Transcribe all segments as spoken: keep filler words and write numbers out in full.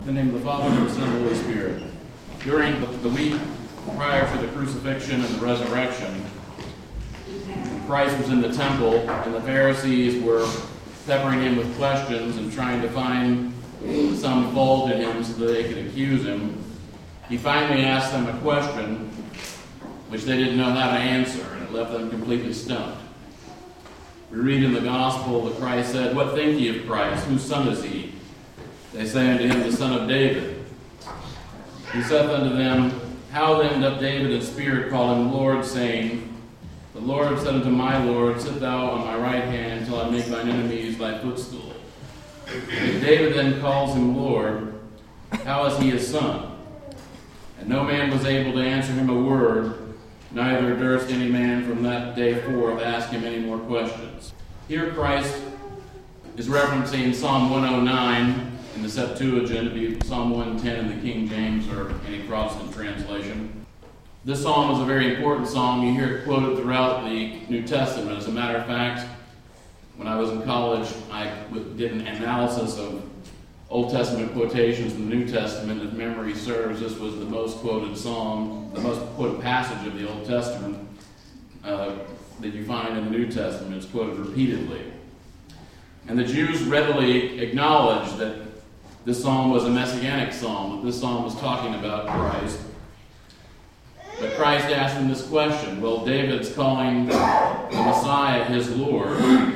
In the name of the Father, and the Son, and the Holy Spirit. During the, the week prior to the crucifixion and the resurrection, Christ was in the temple, and the Pharisees were peppering him with questions and trying to find some fault in him so that they could accuse him. He finally asked them a question which they didn't know how to answer, and it left them completely stumped. We read in the Gospel that Christ said, "What think ye of Christ? Whose son is he?" They say unto him, "The son of David." He saith unto them, "How then doth David in spirit call him Lord, saying, The Lord said unto my Lord, Sit thou on my right hand, till I make thine enemies thy footstool. If David then calls him Lord, how is he his son?" And no man was able to answer him a word, neither durst any man from that day forth ask him any more questions. Here Christ is referencing Psalm one oh nine in the Septuagint, it'd be Psalm one ten in the King James or any Protestant translation. This psalm is a very important psalm. You hear it quoted throughout the New Testament. As a matter of fact, when I was in college, I did an analysis of Old Testament quotations in the New Testament. If memory serves, this was the most quoted psalm, the most quoted passage of the Old Testament uh, that you find in the New Testament. It's quoted repeatedly. And the Jews readily acknowledged that this psalm was a messianic psalm, that this psalm was talking about Christ. But Christ asked him this question. Well, David's calling the Messiah his Lord.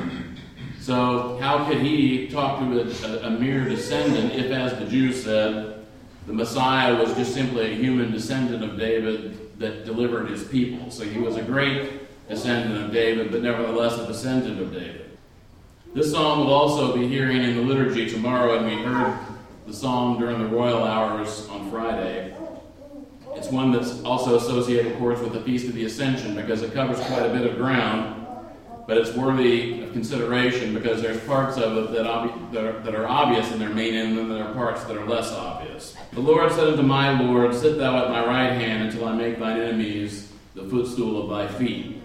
So how could he talk to a, a, a mere descendant if, as the Jews said, the Messiah was just simply a human descendant of David that delivered his people? So he was a great descendant of David, but nevertheless a descendant of David. This psalm we'll also be hearing in the liturgy tomorrow, and we heard the psalm during the royal hours on Friday. It's one that's also associated, of course, with the Feast of the Ascension because it covers quite a bit of ground, but it's worthy of consideration because there's parts of it that, ob- that, are, that are obvious in their meaning, and there are parts that are less obvious. The Lord said unto my Lord, Sit thou at my right hand until I make thine enemies the footstool of thy feet.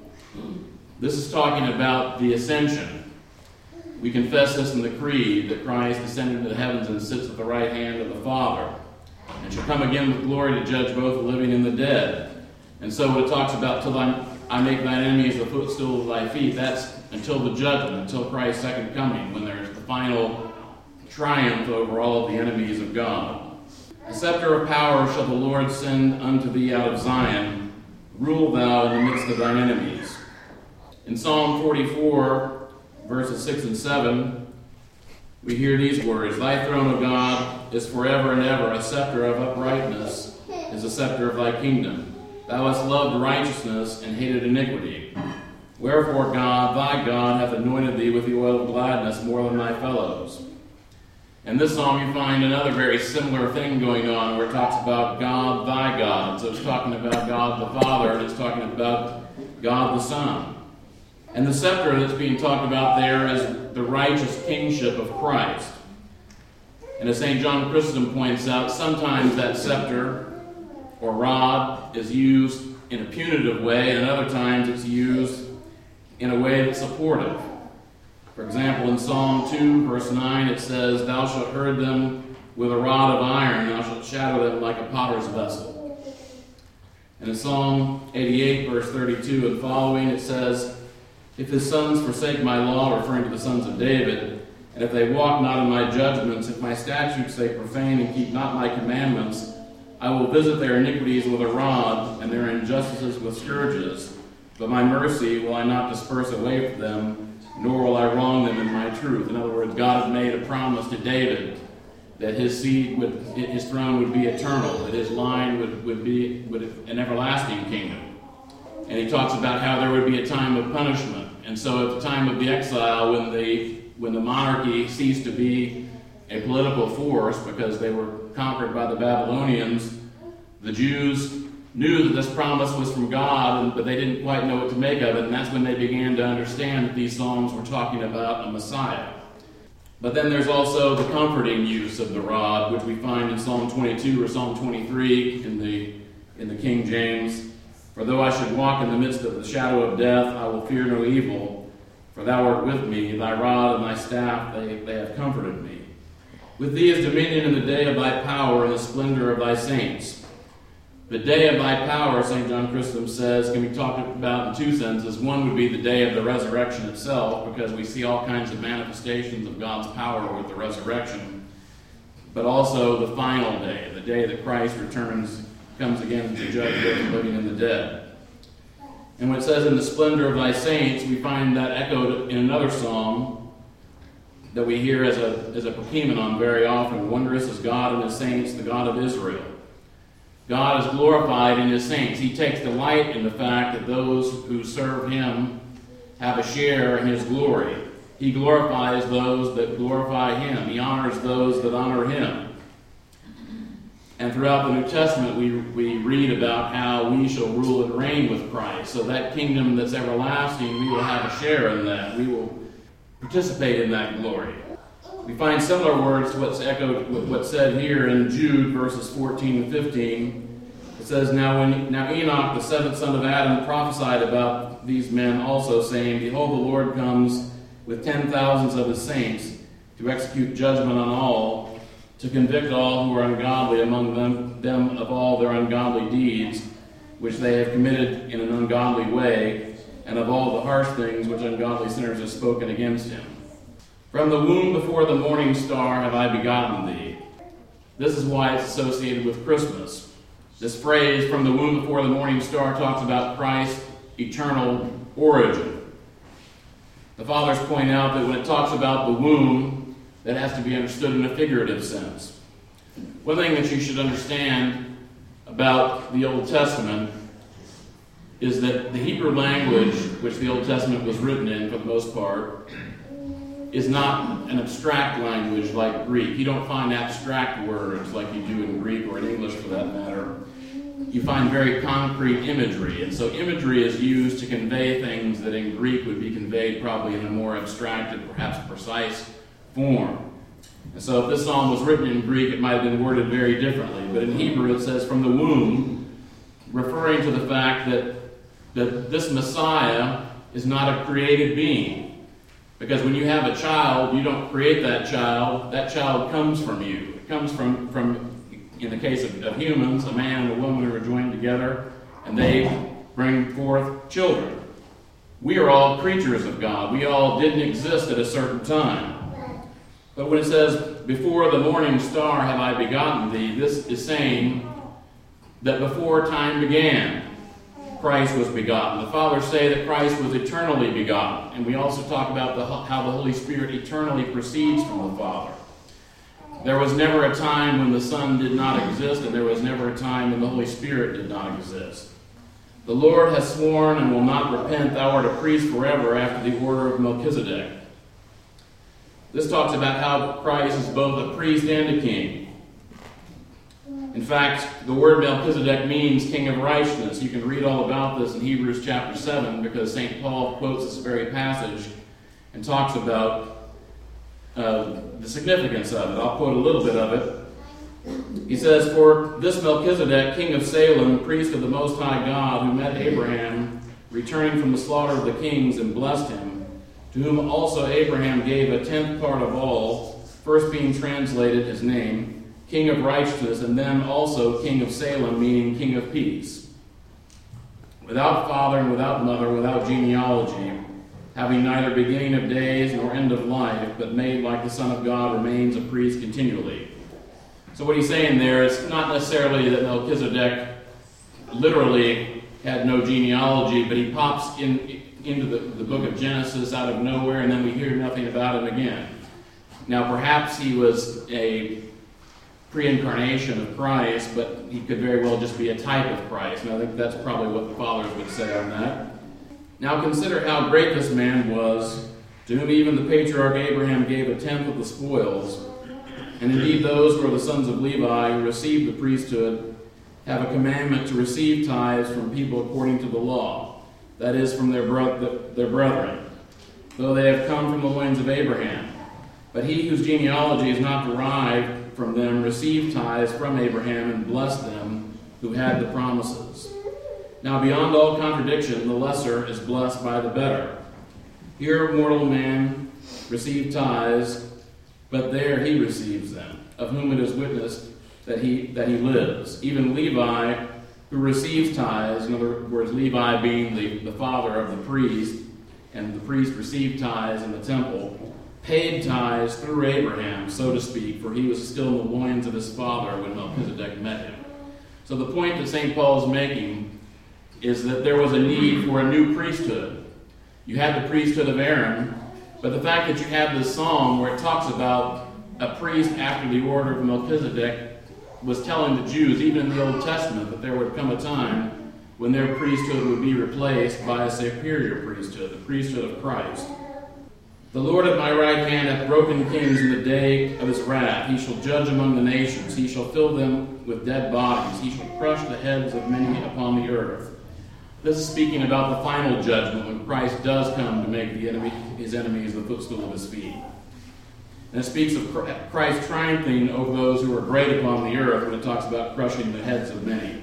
This is talking about the ascension. We confess this in the Creed, that Christ descended into the heavens and sits at the right hand of the Father, and shall come again with glory to judge both the living and the dead. And so when it talks about, till I, I make thine enemies the footstool of thy feet, that's until the judgment, until Christ's second coming, when there's the final triumph over all of the enemies of God. A scepter of power shall the Lord send unto thee out of Zion. Rule thou in the midst of thine enemies. In Psalm forty-four, verses six and seven, we hear these words, Thy throne, O God, is forever and ever. A scepter of uprightness is a scepter of thy kingdom. Thou hast loved righteousness and hated iniquity. Wherefore God, thy God, hath anointed thee with the oil of gladness more than thy fellows. In this psalm you find another very similar thing going on where it talks about God, thy God. And so it's talking about God the Father, and it's talking about God the Son. And the scepter that's being talked about there is the righteous kingship of Christ. And as Saint John Chrysostom points out, sometimes that scepter or rod is used in a punitive way, and other times it's used in a way that's supportive. For example, in Psalm two, verse nine, it says, Thou shalt herd them with a rod of iron, thou shalt shatter them like a potter's vessel. And in Psalm eighty-eight, verse thirty-two and following, it says, If his sons forsake my law, referring to the sons of David, and if they walk not in my judgments, if my statutes they profane and keep not my commandments, I will visit their iniquities with a rod, and their injustices with scourges. But my mercy will I not disperse away from them, nor will I wrong them in my truth. In other words, God had made a promise to David that his seed would, his throne would be eternal, that his line would, would be would an everlasting kingdom. And he talks about how there would be a time of punishment. And so at the time of the exile, when the when the monarchy ceased to be a political force because they were conquered by the Babylonians, the Jews knew that this promise was from God, but they didn't quite know what to make of it. And that's when they began to understand that these psalms were talking about a Messiah. But then there's also the comforting use of the rod, which we find in Psalm twenty-two or Psalm twenty-three in the in the King James. For though I should walk in the midst of the shadow of death, I will fear no evil. For thou art with me, thy rod and thy staff, they, they have comforted me. With thee is dominion in the day of thy power and the splendor of thy saints. The day of thy power, Saint John Chrysostom says, can be talked about in two senses. One would be the day of the resurrection itself, because we see all kinds of manifestations of God's power with the resurrection. But also the final day, the day that Christ returns, comes again to judge both the living and the dead. And when it says in the splendor of thy saints, we find that echoed in another psalm that we hear as a, as a Pokemon very often. Wondrous is God and his saints, the God of Israel. God is glorified in his saints. He takes delight in the fact that those who serve him have a share in his glory. He glorifies those that glorify him. He honors those that honor him. And throughout the New Testament, we, we read about how we shall rule and reign with Christ. So that kingdom that's everlasting, we will have a share in that. We will participate in that glory. We find similar words to what's echoed, what's said here in Jude, verses fourteen and fifteen. It says, Now when now Enoch, the seventh son of Adam, prophesied about these men also, saying, Behold, the Lord comes with ten thousands of his saints to execute judgment on all, to convict all who are ungodly among them, them of all their ungodly deeds, which they have committed in an ungodly way, and of all the harsh things which ungodly sinners have spoken against him. From the womb before the morning star have I begotten thee. This is why it's associated with Christmas. This phrase, from the womb before the morning star, talks about Christ's eternal origin. The fathers point out that when it talks about the womb, that has to be understood in a figurative sense. One thing that you should understand about the Old Testament is that the Hebrew language, which the Old Testament was written in for the most part, is not an abstract language like Greek. You don't find abstract words like you do in Greek or in English for that matter. You find very concrete imagery. And so imagery is used to convey things that in Greek would be conveyed probably in a more abstracted, perhaps precise form. And so if this psalm was written in Greek, it might have been worded very differently. But in Hebrew it says, from the womb, referring to the fact that, that this Messiah is not a created being. Because when you have a child, you don't create that child. That child comes from you. It comes from, from in the case of, of humans, a man and a woman who are joined together, and they bring forth children. We are all creatures of God. We all didn't exist at a certain time. But when it says, before the morning star have I begotten thee, this is saying that before time began, Christ was begotten. The fathers say that Christ was eternally begotten. And we also talk about the, how the Holy Spirit eternally proceeds from the Father. There was never a time when the Son did not exist, and there was never a time when the Holy Spirit did not exist. The Lord has sworn and will not repent, thou art a priest forever after the order of Melchizedek. This talks about how Christ is both a priest and a king. In fact, the word Melchizedek means king of righteousness. You can read all about this in Hebrews chapter seven because Saint Paul quotes this very passage and talks about uh, the significance of it. I'll quote a little bit of it. He says, For this Melchizedek, king of Salem, priest of the Most High God, who met Abraham, returning from the slaughter of the kings, and blessed him, to whom also Abraham gave a tenth part of all, first being translated his name, King of Righteousness, and then also King of Salem, meaning King of Peace. Without father and without mother, without genealogy, having neither beginning of days nor end of life, but made like the Son of God, remains a priest continually. So what he's saying there is not necessarily that Melchizedek literally had no genealogy, but he pops in into the, the book of Genesis out of nowhere, and then we hear nothing about him again. Now perhaps he was a pre-incarnation of Christ, but he could very well just be a type of Christ. And I think that's probably what the fathers would say on that. Now consider how great this man was, to whom even the patriarch Abraham gave a tenth of the spoils. And indeed those who are the sons of Levi who received the priesthood have a commandment to receive tithes from people according to the law, that is, from their, bro- their brethren, though they have come from the loins of Abraham. But he whose genealogy is not derived from them received tithes from Abraham and blessed them who had the promises. Now beyond all contradiction, the lesser is blessed by the better. Here mortal man received tithes, but there he receives them, of whom it is witnessed that he that he lives. Even Levi, who receives tithes, in other words, Levi being the, the father of the priest, and the priest received tithes in the temple, paid tithes through Abraham, so to speak, for he was still in the loins of his father when Melchizedek met him. So the point that Saint Paul is making is that there was a need for a new priesthood. You had the priesthood of Aaron, but the fact that you have this psalm where it talks about a priest after the order of Melchizedek was telling the Jews, even in the Old Testament, that there would come a time when their priesthood would be replaced by a superior priesthood, the priesthood of Christ. The Lord at my right hand hath broken kings in the day of his wrath. He shall judge among the nations. He shall fill them with dead bodies. He shall crush the heads of many upon the earth. This is speaking about the final judgment when Christ does come to make the enemy, his enemies the footstool of his feet. And it speaks of Christ triumphing over those who are great upon the earth when it talks about crushing the heads of many.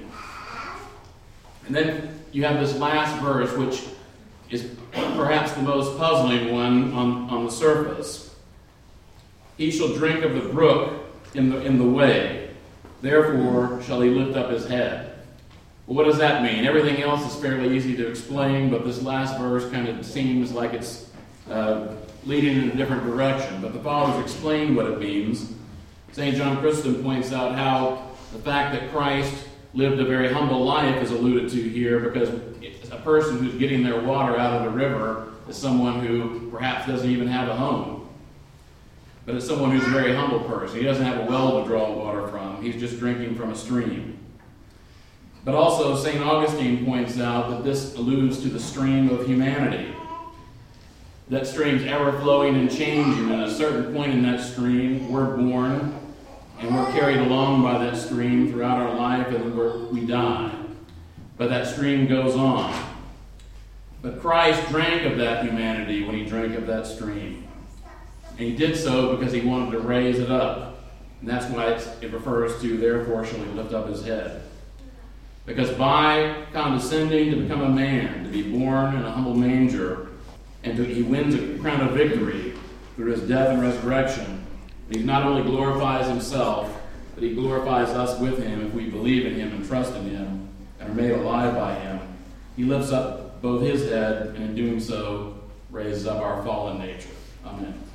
And then you have this last verse, which is perhaps the most puzzling one on, on the surface. He shall drink of the brook in the, in the way, therefore shall he lift up his head. Well, what does that mean? Everything else is fairly easy to explain, but this last verse kind of seems like it's uh, leading in a different direction. But the fathers explain what it means. Saint John Chrysostom points out how the fact that Christ lived a very humble life is alluded to here, because a person who's getting their water out of the river is someone who perhaps doesn't even have a home. But it's someone who's a very humble person. He doesn't have a well to draw water from. He's just drinking from a stream. But also, Saint Augustine points out that this alludes to the stream of humanity. That stream's ever-flowing and changing, and at a certain point in that stream, we're born, and we're carried along by that stream throughout our life, and we're, we die. But that stream goes on. But Christ drank of that humanity when he drank of that stream. And he did so because he wanted to raise it up. And that's why it's, it refers to, therefore shall he lift up his head. Because by condescending to become a man, to be born in a humble manger, and to, he wins a crown of victory through his death and resurrection, he not only glorifies himself, but he glorifies us with him if we believe in him and trust in him and are made alive by him. He lifts up both his head, and in doing so, raises up our fallen nature. Amen.